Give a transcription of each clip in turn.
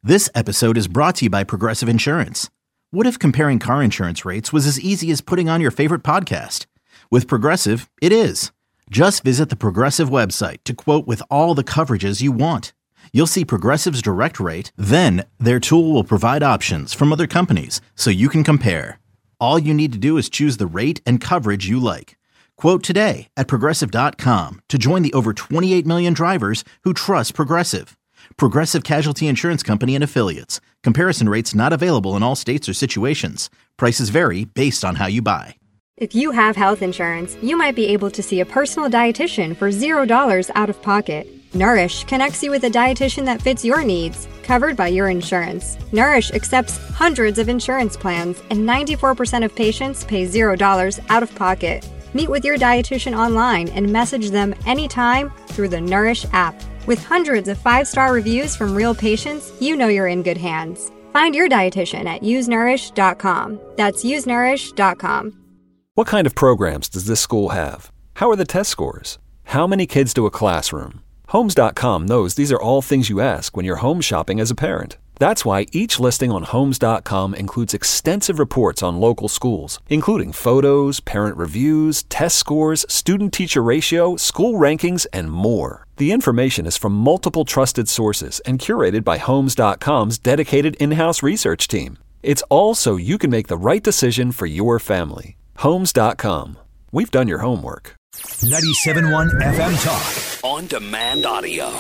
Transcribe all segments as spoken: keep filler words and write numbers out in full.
This episode is brought to you by Progressive Insurance. What if comparing car insurance rates was as easy as putting on your favorite podcast? With Progressive, it is. Just visit the Progressive website to quote with all the coverages you want. You'll see Progressive's direct rate, then their tool will provide options from other companies so you can compare. All you need to do is choose the rate and coverage you like. Quote today at progressive dot com to join the over twenty-eight million drivers who trust Progressive. Progressive Casualty Insurance Company and Affiliates. Comparison rates not available in all states or situations. Prices vary based on how you buy. If you have health insurance, you might be able to see a personal dietitian for zero dollars out of pocket. Nourish connects you with a dietitian that fits your needs, covered by your insurance. Nourish accepts hundreds of insurance plans, and ninety-four percent of patients pay zero dollars out of pocket. Meet with your dietitian online and message them anytime through the Nourish app. With hundreds of five-star reviews from real patients, you know you're in good hands. Find your dietitian at use nourish dot com. That's use nourish dot com. What kind of programs does this school have? How are the test scores? How many kids do a classroom? Homes dot com knows these are all things you ask when you're home shopping as a parent. That's why each listing on Homes dot com includes extensive reports on local schools, including photos, parent reviews, test scores, student-teacher ratio, school rankings, and more. The information is from multiple trusted sources and curated by Homes dot com's dedicated in-house research team. It's all so you can make the right decision for your family. Homes dot com. We've done your homework. ninety-seven point one F M Talk. On demand audio.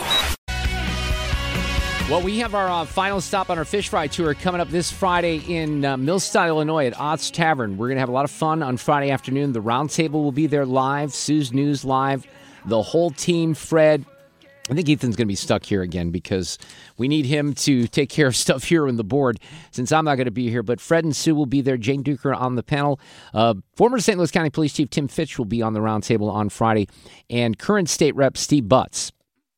Well, we have our uh, final stop on our fish fry tour coming up this Friday in uh, Millside, Illinois at Ott's Tavern. We're going to have a lot of fun on Friday afternoon. The roundtable will be there live, Sue's News live, the whole team, Fred. I think Ethan's going to be stuck here again because we need him to take care of stuff here on the board since I'm not going to be here. But Fred and Sue will be there. Jane Duker on the panel. Uh, former Saint Louis County Police Chief Tim Fitch will be on the roundtable on Friday. And current state rep Steve Butts.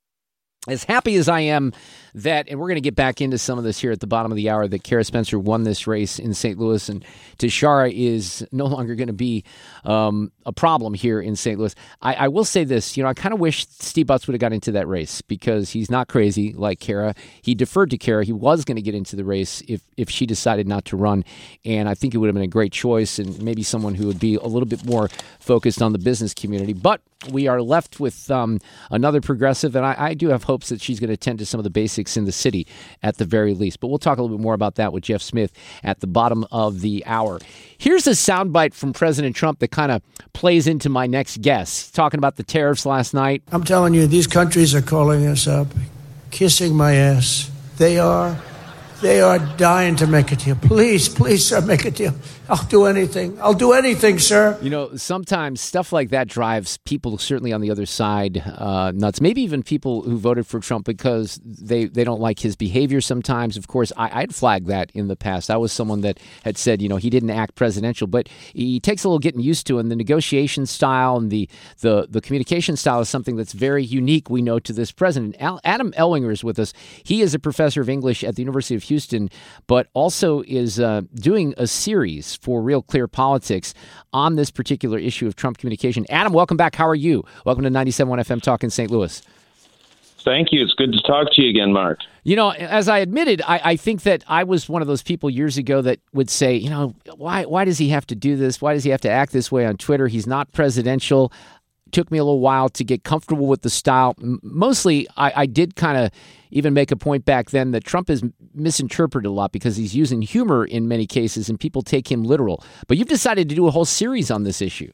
As happy as I am that, and we're going to get back into some of this here at the bottom of the hour, that Kara Spencer won this race in Saint Louis and Tashara is no longer going to be um, a problem here in Saint Louis. I, I will say this, you know, I kind of wish Steve Butts would have got into that race because he's not crazy like Kara. He deferred to Kara. He was going to get into the race if, if she decided not to run, and I think it would have been a great choice and maybe someone who would be a little bit more focused on the business community. But we are left with um, another progressive, and I, I do have hopes that she's going to attend to some of the basics in the city at the very least. But we'll talk a little bit more about that with Jeff Smith at the bottom of the hour. Here's a soundbite from President Trump that kind of plays into my next guess. Talking about the tariffs last night. I'm telling you, these countries are calling us up, kissing my ass. They are. They are dying to make a deal. Please, please, sir, make a deal. I'll do anything. I'll do anything, sir. You know, sometimes stuff like that drives people certainly on the other side uh, nuts. Maybe even people who voted for Trump because they, they don't like his behavior sometimes. Of course, I, I'd flagged that in the past. I was someone that had said, you know, he didn't act presidential, but he takes a little getting used to. And the negotiation style and the, the, the communication style is something that's very unique, we know, to this president. Al, Adam Ellwinger is with us. He is a professor of English at the University of Houston, but also is uh, doing a series for Real Clear Politics on this particular issue of Trump communication. Adam, welcome back. How are you? Welcome to ninety-seven point one F M Talk in Saint Louis. Thank you. It's good to talk to you again, Mark. You know, as I admitted, I, I think that I was one of those people years ago that would say, you know, why why does he have to do this? Why does he have to act this way on Twitter? He's not presidential. Took me a little while to get comfortable with the style. Mostly, I, I did kind of even make a point back then that Trump is misinterpreted a lot because he's using humor in many cases and people take him literal. But you've decided to do a whole series on this issue.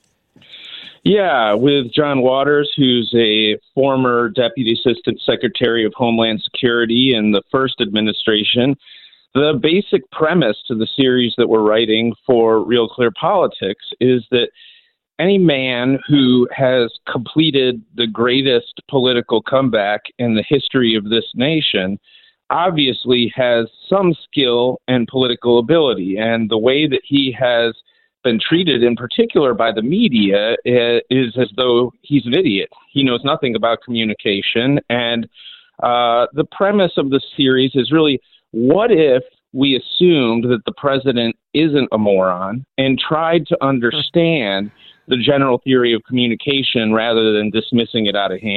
Yeah, with John Waters, who's a former Deputy Assistant Secretary of Homeland Security in the first administration. The basic premise to the series that we're writing for Real Clear Politics is that any man who has completed the greatest political comeback in the history of this nation obviously has some skill and political ability. And the way that he has been treated in particular by the media is as though he's an idiot. He knows nothing about communication. And uh, the premise of the series is really, what if we assumed that the president isn't a moron and tried to understand the general theory of communication rather than dismissing it out of hand?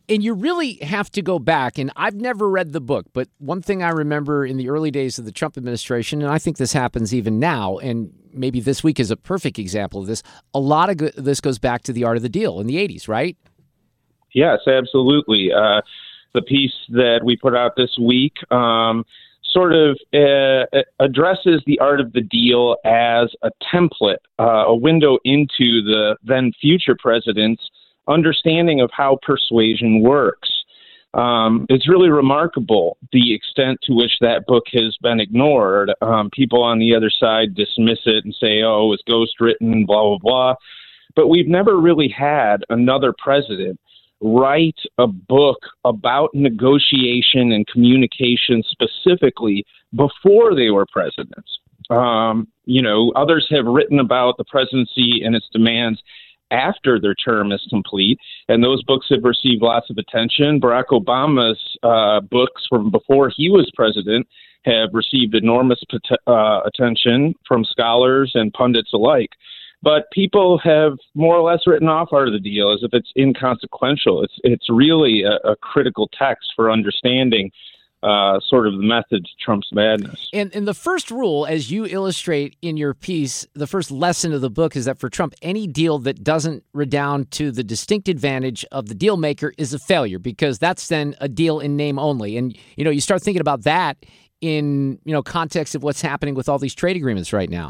And you really have to go back, and I've never read the book, but one thing I remember in the early days of the Trump administration, and I think this happens even now, and maybe this week is a perfect example of this, a lot of this goes back to the art of the deal in the eighties, right? Yes, absolutely. Uh, the piece that we put out this week um, sort of uh, addresses the art of the deal as a template, uh, a window into the then future president's understanding of how persuasion works. Um, it's really remarkable the extent to which that book has been ignored. Um, people on the other side dismiss it and say, oh, it's ghost written, blah, blah, blah. But we've never really had another president write a book about negotiation and communication specifically before they were presidents. Um, you know, others have written about the presidency and its demands after their term is complete, and those books have received lots of attention. Barack Obama's uh, books from before he was president have received enormous uh, attention from scholars and pundits alike. But people have more or less written off Art of the Deal as if it's inconsequential. It's it's really a, a critical text for understanding Uh, sort of the method to Trump's madness. And, and the first rule, as you illustrate in your piece, the first lesson of the book is that for Trump, any deal that doesn't redound to the distinct advantage of the deal maker is a failure, because that's then a deal in name only. And, you know, you start thinking about that in, you know, context of what's happening with all these trade agreements right now.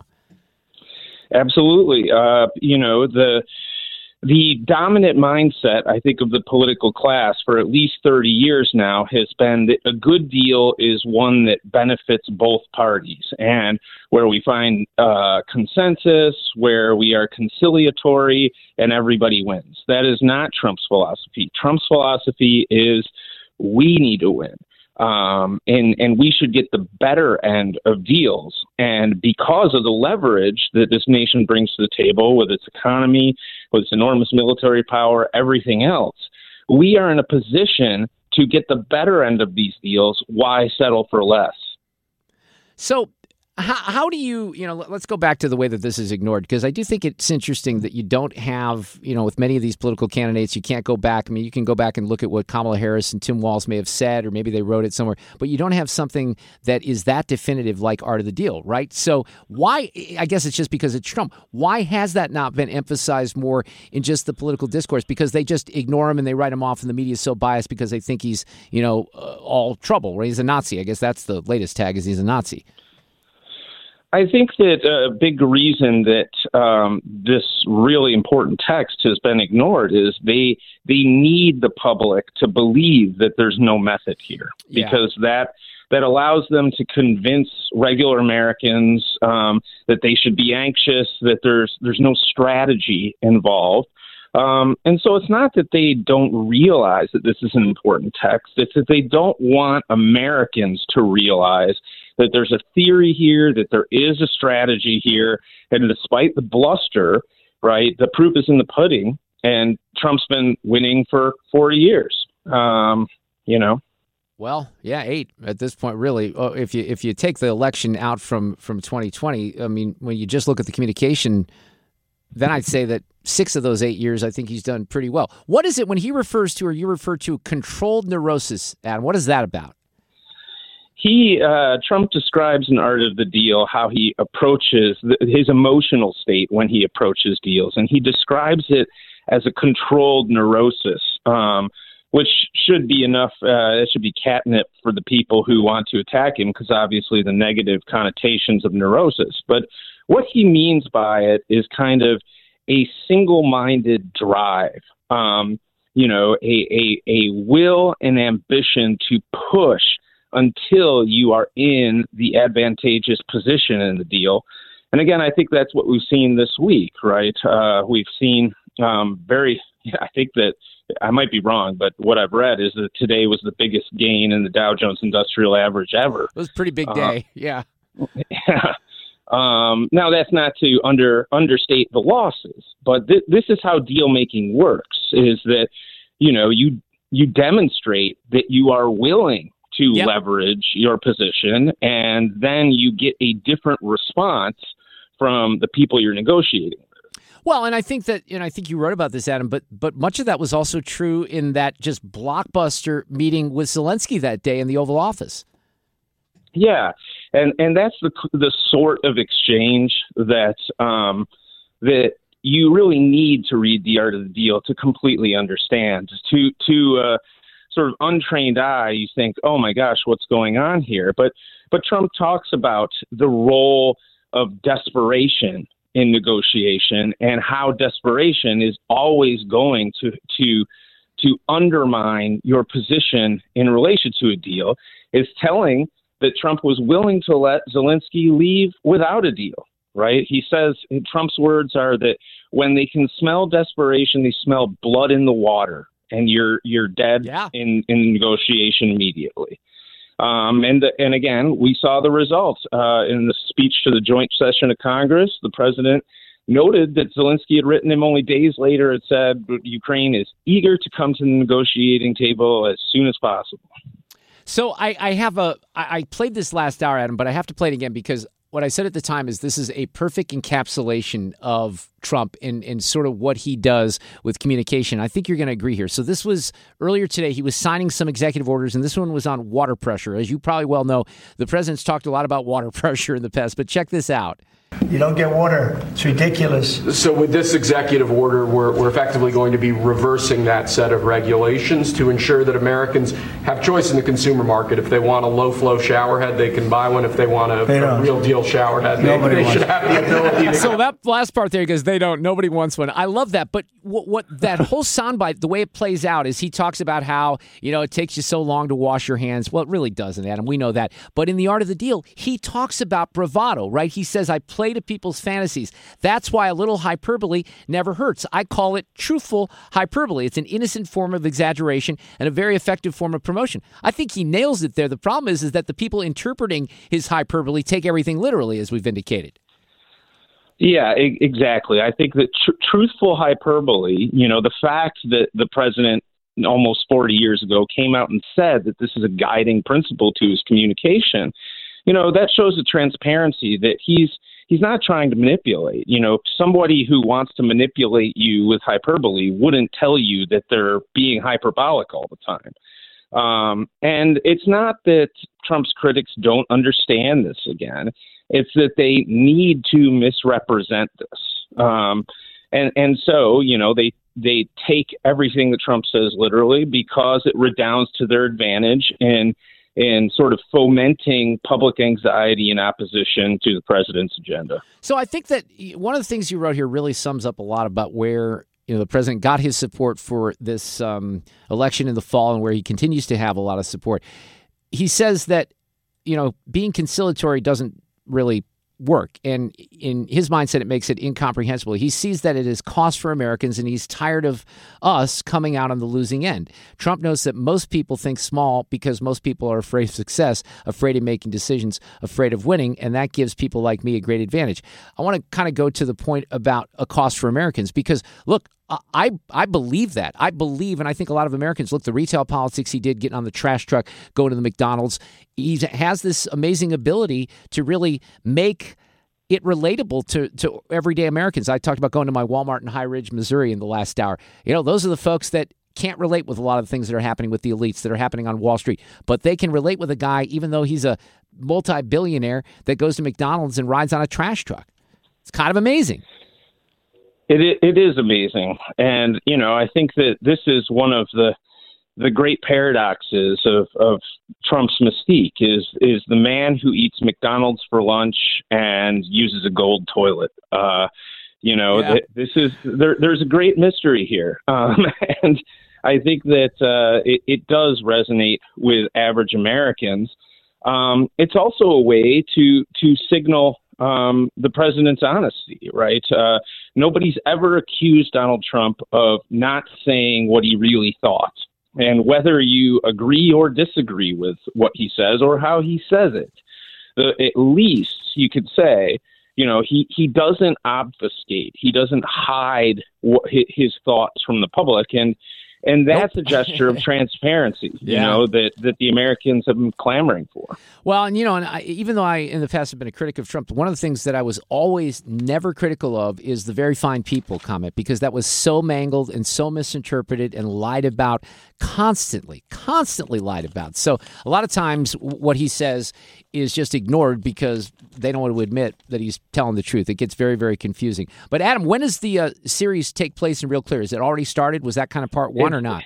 Absolutely. Uh, you know, the The dominant mindset, I think, of the political class for at least thirty years now has been that a good deal is one that benefits both parties, and where we find uh, consensus, where we are conciliatory, and everybody wins. That is not Trump's philosophy. Trump's philosophy is we need to win. Um, and, and we should get the better end of deals. And because of the leverage that this nation brings to the table with its economy, with its enormous military power, everything else, we are in a position to get the better end of these deals. Why settle for less? So how, how do you, you know, let's go back to the way that this is ignored, because I do think it's interesting that you don't have, you know, with many of these political candidates, you can't go back. I mean, you can go back and look at what Kamala Harris and Tim Walz may have said, or maybe they wrote it somewhere, but you don't have something that is that definitive like Art of the Deal, right? So why, I guess it's just because it's Trump. Why has that not been emphasized more in just the political discourse? Because they just ignore him and they write him off, and the media is so biased because they think he's, you know, uh, all trouble, right? He's a Nazi. I guess that's the latest tag, is he's a Nazi. I think that a big reason that um, this really important text has been ignored is they they need the public to believe that there's no method here, yeah. because that that allows them to convince regular Americans um, that they should be anxious, that there's there's no strategy involved. Um, and so it's not that they don't realize that this is an important text. It's that they don't want Americans to realize that there's a theory here, that there is a strategy here. And despite the bluster, right, the proof is in the pudding. And Trump's been winning for forty years, um, you know. Well, yeah, eight at this point, really. Oh, if you if you take the election out from, from twenty twenty, I mean, when you just look at the communication, then I'd say that six of those eight years, I think he's done pretty well. What is it when he refers to, or you refer to, controlled neurosis, Adam? What is that about? He, uh, Trump describes in Art of the Deal how he approaches the, his emotional state when he approaches deals, and he describes it as a controlled neurosis, um, which should be enough. Uh, it should be catnip for the people who want to attack him, because obviously the negative connotations of neurosis. But what he means by it is kind of a single-minded drive, um, you know, a, a, a will and ambition to push until you are in the advantageous position in the deal. And again, I think that's what we've seen this week, right? Uh, we've seen um, very, I think that, I might be wrong, but what I've read is that today was the biggest gain in the Dow Jones Industrial Average ever. It was a pretty big day, uh, yeah. Yeah. Um, now, that's not to under understate the losses, but th- this is how deal making works, is that, you know, you you demonstrate that you are willing to yep. leverage your position, and then you get a different response from the people you're negotiating with. Well, and I think that, and I think you wrote about this, Adam, but but much of that was also true in that just blockbuster meeting with Zelensky that day in the Oval Office. Yeah, and and that's the the sort of exchange that um, that you really need to read The Art of the Deal to completely understand. To to uh, sort of untrained eye, you think, oh my gosh, what's going on here? But but Trump talks about the role of desperation in negotiation and how desperation is always going to to to undermine your position in relation to a deal. Is telling that Trump was willing to let Zelensky leave without a deal, right? He says, Trump's words are that when they can smell desperation, they smell blood in the water, and you're you're dead yeah. in, in negotiation immediately. Um, and and again, we saw the results uh, in the speech to the joint session of Congress. The president noted that Zelensky had written him only days later. It said Ukraine is eager to come to the negotiating table as soon as possible. So I, I have a I, I played this last hour, Adam, but I have to play it again because what I said at the time is this is a perfect encapsulation of Trump in, in sort of what he does with communication. I think you're going to agree here. So this was earlier today. He was signing some executive orders, and this one was on water pressure. As you probably well know, the president's talked a lot about water pressure in the past, but check this out. You don't get water. It's ridiculous. So with this executive order, we're, we're effectively going to be reversing that set of regulations to ensure that Americans have choice in the consumer market. If they want a low-flow shower head, they can buy one. If they want a, a real-deal shower head, they, they should have the ability to. So that last part there, because they don't, nobody wants one. I love that. But what, what that whole soundbite, the way it plays out is he talks about how, you know, it takes you so long to wash your hands. Well, it really doesn't, Adam. We know that. But in The Art of the Deal, he talks about bravado, right? He says, I play to people's fantasies. That's why a little hyperbole never hurts. I call it truthful hyperbole. It's an innocent form of exaggeration and a very effective form of promotion. I think he nails it there. The problem is, is that the people interpreting his hyperbole take everything literally, as we've indicated. Yeah, e- exactly. I think that tr- truthful hyperbole, you know, the fact that the president almost forty years ago came out and said that this is a guiding principle to his communication, you know, that shows a transparency that he's He's not trying to manipulate. You know, somebody who wants to manipulate you with hyperbole wouldn't tell you that they're being hyperbolic all the time. Um, and it's not that Trump's critics don't understand this again. It's that they need to misrepresent this. Um, and, and so, you know, they they take everything that Trump says literally because it redounds to their advantage in and sort of fomenting public anxiety and opposition to the president's agenda. So I think that one of the things you wrote here really sums up a lot about where, you know, the president got his support for this um, election in the fall and where he continues to have a lot of support. He says that, you know, being conciliatory doesn't really work. And in his mindset, it makes it incomprehensible. He sees that it is cost for Americans, and he's tired of us coming out on the losing end. Trump knows that most people think small because most people are afraid of success, afraid of making decisions, afraid of winning, and that gives people like me a great advantage. I want to kind of go to the point about a cost for Americans because, look, I I believe that. I believe, and I think a lot of Americans, look, the retail politics he did, getting on the trash truck, going to the McDonald's, he has this amazing ability to really make it relatable to, to everyday Americans. I talked about going to my Walmart in High Ridge, Missouri in the last hour. You know, those are the folks that can't relate with a lot of the things that are happening with the elites, that are happening on Wall Street. But they can relate with a guy, even though he's a multi-billionaire, that goes to McDonald's and rides on a trash truck. It's kind of amazing. It it is amazing, and you know I think that this is one of the the great paradoxes of, of Trump's mystique is is the man who eats McDonald's for lunch and uses a gold toilet. Uh, you know, yeah. th- this is there, there's a great mystery here, um, and I think that uh, it, it does resonate with average Americans. Um, it's also a way to to signal um, the president's honesty, right? Uh, nobody's ever accused Donald Trump of not saying what he really thought. And whether you agree or disagree with what he says or how he says it, uh, at least you could say, you know, he, he doesn't obfuscate. He doesn't hide what, his thoughts from the public. And And that's Nope. a gesture of transparency, you Yeah. know, that, that the Americans have been clamoring for. Well, and you know, and I, even though I in the past have been a critic of Trump, one of the things that I was always never critical of is the very fine people comment, because that was so mangled and so misinterpreted and lied about constantly, constantly lied about. So a lot of times what he says is just ignored because they don't want to admit that he's telling the truth. It gets very, very confusing. But Adam, when does the uh, series take place in Real Clear? Is it already started? Was that kind of part one or not?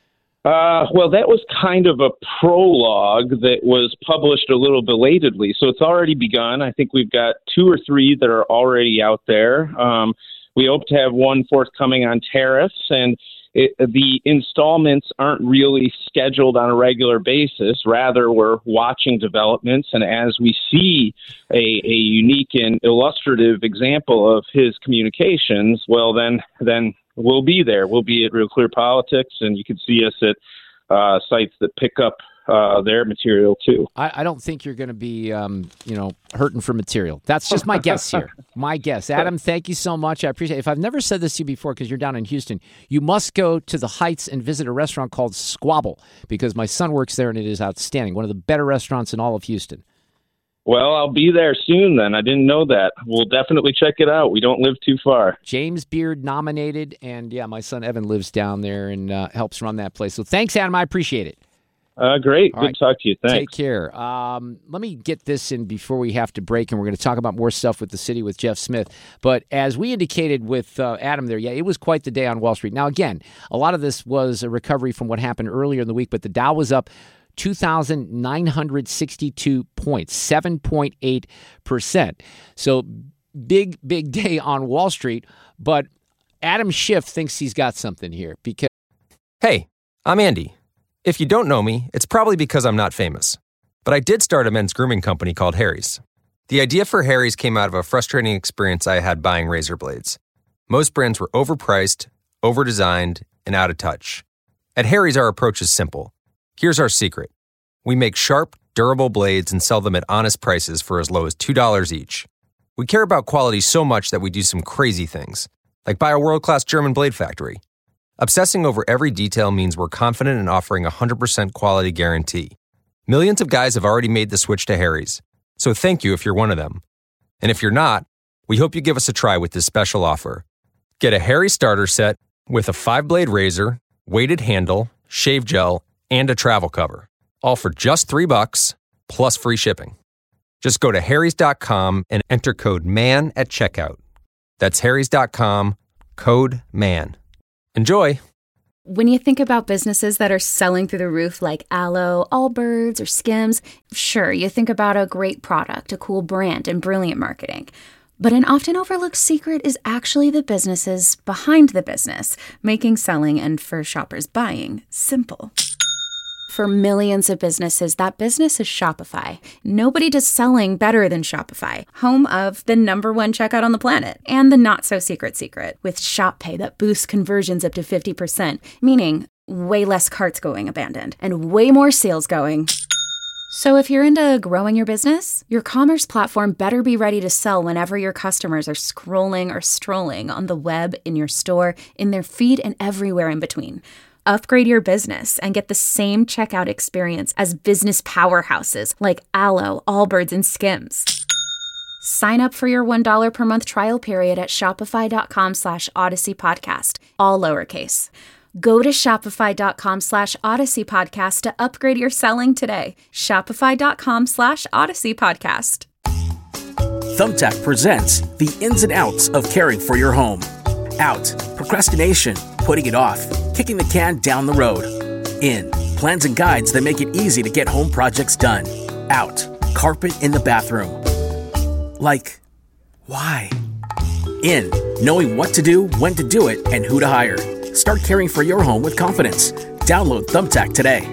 Uh, well, that was kind of a prologue that was published a little belatedly. So it's already begun. I think we've got two or three that are already out there. Um, we hope to have one forthcoming on tariffs, and it, the installments aren't really scheduled on a regular basis. Rather, we're watching developments, and as we see a, a unique and illustrative example of his communications, well, then then we'll be there. We'll be at Real Clear Politics, and you can see us at uh, sites that pick up uh, their material too. I, I don't think you're going to be, um, you know, hurting for material. That's just my guess here. My guess. Adam, thank you so much. I appreciate it. If I've never said this to you before, because you're down in Houston, you must go to the Heights and visit a restaurant called Squabble, because my son works there and it is outstanding. One of the better restaurants in all of Houston. Well, I'll be there soon then. I didn't know that. We'll definitely check it out. We don't live too far. James Beard nominated, and yeah, my son Evan lives down there and uh, helps run that place. So thanks, Adam. I appreciate it. Uh, great. All Good right. to talk to you. Thanks. Take care. Um, let me get this in before we have to break, and we're going to talk about more stuff with the city with Jeff Smith. But as we indicated with uh, Adam there, yeah, it was quite the day on Wall Street. Now, again, a lot of this was a recovery from what happened earlier in the week, but the Dow was up two thousand nine hundred sixty-two points, seven point eight percent. So big, big day on Wall Street. But Adam Schiff thinks he's got something here because. Hey, I'm Andy. If you don't know me, it's probably because I'm not famous. But I did start a men's grooming company called Harry's. The idea for Harry's came out of a frustrating experience I had buying razor blades. Most brands were overpriced, overdesigned, and out of touch. At Harry's, our approach is simple. Here's our secret. We make sharp, durable blades and sell them at honest prices for as low as two dollars each. We care about quality so much that we do some crazy things, like buy a world-class German blade factory. Obsessing over every detail means we're confident in offering a one hundred percent quality guarantee. Millions of guys have already made the switch to Harry's, so thank you if you're one of them. And if you're not, we hope you give us a try with this special offer. Get a Harry's starter set with a five-blade razor, weighted handle, shave gel, and a travel cover, all for just three bucks plus free shipping. Just go to harrys dot com and enter code MAN at checkout. That's harrys dot com, code MAN. Enjoy. When you think about businesses that are selling through the roof like Aloe, Allbirds, or Skims, sure, you think about a great product, a cool brand, and brilliant marketing. But an often overlooked secret is actually the businesses behind the business, making selling and, for shoppers, buying simple. For millions of businesses, that business is Shopify. Nobody does selling better than Shopify, home of the number one checkout on the planet, and the not-so-secret secret, with Shop Pay that boosts conversions up to fifty percent, meaning way less carts going abandoned, and way more sales going. So if you're into growing your business, your commerce platform better be ready to sell whenever your customers are scrolling or strolling on the web, in your store, in their feed, and everywhere in between. Upgrade your business and get the same checkout experience as business powerhouses like Aloe, Allbirds, and Skims. Sign up for your one dollar per month trial period at shopify.com slash Odyssey Podcast, all lowercase. Go to shopify.com slash Odyssey Podcast to upgrade your selling today. Shopify.com slash Odyssey Podcast. Thumbtack presents the ins and outs of caring for your home. Out, procrastination, putting it off, kicking the can down the road. In, plans and guides that make it easy to get home projects done. Out, carpet in the bathroom. Like, why? In, knowing what to do, when to do it, and who to hire. Start caring for your home with confidence. Download Thumbtack today.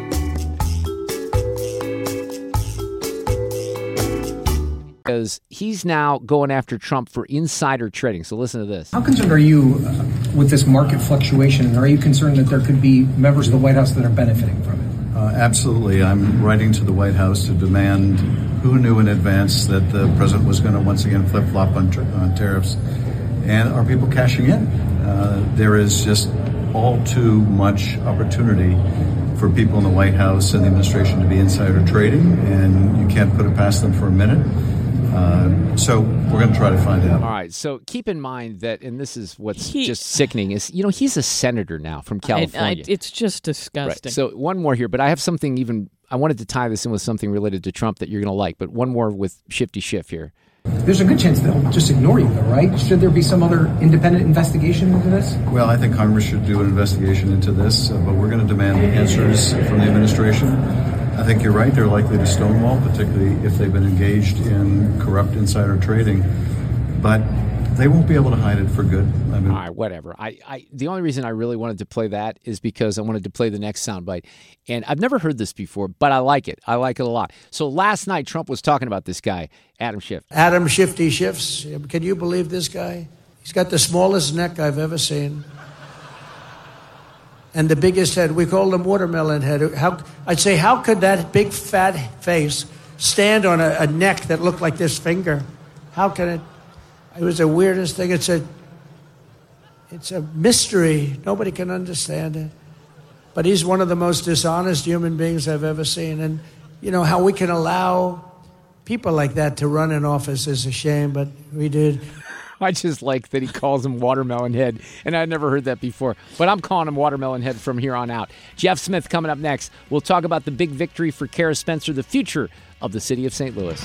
Because he's now going after Trump for insider trading. So listen to this. How concerned are you uh, with this market fluctuation? And are you concerned that there could be members of the White House that are benefiting from it? Uh, absolutely. I'm writing to the White House to demand who knew in advance that the president was going to once again flip-flop on, on tariffs. And are people cashing in? Uh, there is just all too much opportunity for people in the White House and the administration to be insider trading, and you can't put it past them for a minute. Uh, so we're going to try to find out. All right. So keep in mind that, and this is what's He- just sickening, is, you know, he's a senator now from I- California. I- it's just disgusting. Right. So one more here, but I have something even, I wanted to tie this in with something related to Trump that you're going to like, but one more with Shifty Schiff here. There's a good chance they'll just ignore you, though, right? Should there be some other independent investigation into this? Well, I think Congress should do an investigation into this, uh, but we're going to demand answers from the administration. I think you're right. They're likely to stonewall, particularly if they've been engaged in corrupt insider trading. But they won't be able to hide it for good. I mean, All right, whatever. I, I the only reason I really wanted to play that is because I wanted to play the next soundbite. And I've never heard this before, but I like it. I like it a lot. So last night, Trump was talking about this guy, Adam Schiff. Adam Shifty Schiffs. Can you believe this guy? He's got the smallest neck I've ever seen. And the biggest head. We call him watermelon head. How, I'd say, how could that big fat face stand on a, a neck that looked like this finger? How can it? It was the weirdest thing. It's a, it's a mystery. Nobody can understand it. But he's one of the most dishonest human beings I've ever seen. And, you know, how we can allow people like that to run an office is a shame, but we did. I just like that he calls him Watermelon Head, and I'd never heard that before. But I'm calling him Watermelon Head from here on out. Jeff Smith coming up next. We'll talk about the big victory for Kara Spencer, the future of the city of Saint Louis.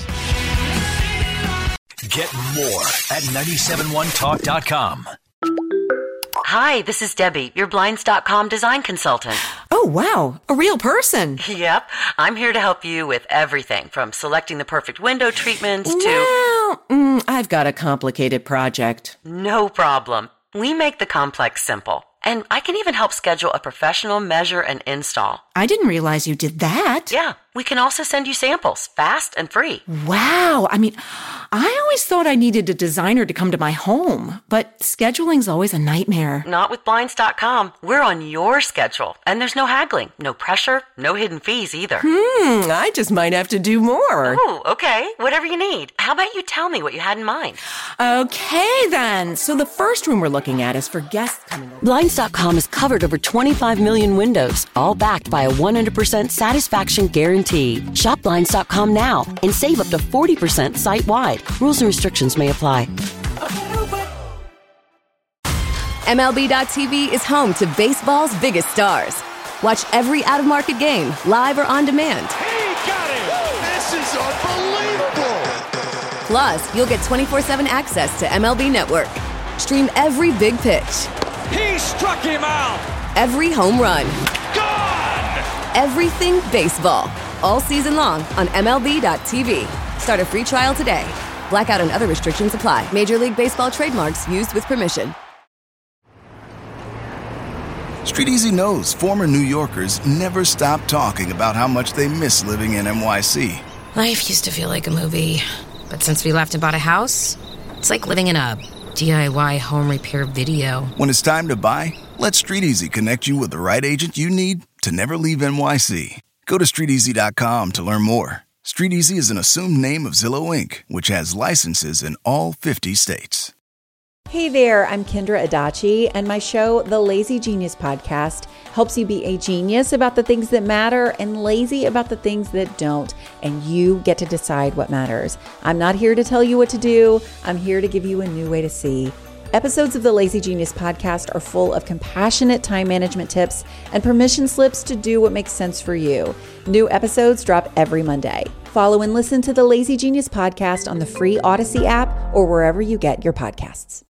Get more at nine seven one talk dot com. Hi, this is Debbie, your Blinds dot com design consultant. Oh, wow. A real person. Yep. I'm here to help you with everything from selecting the perfect window treatments to... Well, mm, I've got a complicated project. No problem. We make the complex simple. And I can even help schedule a professional measure and install. I didn't realize you did that. Yeah. We can also send you samples, fast and free. Wow. I mean, I always thought I needed a designer to come to my home, but scheduling's always a nightmare. Not with Blinds dot com. We're on your schedule. And there's no haggling, no pressure, no hidden fees either. Hmm, I just might have to do more. Oh, okay. Whatever you need. How about you tell me what you had in mind? Okay, then. So the first room we're looking at is for guests coming over. Blinds dot com has covered over twenty-five million windows, all backed by a one hundred percent satisfaction guarantee. Shop Blinds dot com now and save up to forty percent site-wide. Rules and restrictions may apply. M L B dot T V is home to baseball's biggest stars. Watch every out-of-market game, live or on demand. He got it! This is unbelievable! Plus, you'll get twenty-four seven access to M L B Network. Stream every big pitch. He struck him out! Every home run. Gone! Everything baseball. All season long on M L B dot T V. Start a free trial today. Blackout and other restrictions apply. Major League Baseball trademarks used with permission. Street Easy knows former New Yorkers never stop talking about how much they miss living in N Y C. Life used to feel like a movie, but since we left and bought a house, it's like living in a D I Y home repair video. When it's time to buy, let Street Easy connect you with the right agent you need to never leave N Y C. Go to street easy dot com to learn more. Street Easy is an assumed name of Zillow Incorporated, which has licenses in all fifty states. Hey there, I'm Kendra Adachi, and my show, The Lazy Genius Podcast, helps you be a genius about the things that matter and lazy about the things that don't, and you get to decide what matters. I'm not here to tell you what to do. I'm here to give you a new way to see. Episodes of the Lazy Genius Podcast are full of compassionate time management tips and permission slips to do what makes sense for you. New episodes drop every Monday. Follow and listen to the Lazy Genius Podcast on the free Odyssey app or wherever you get your podcasts.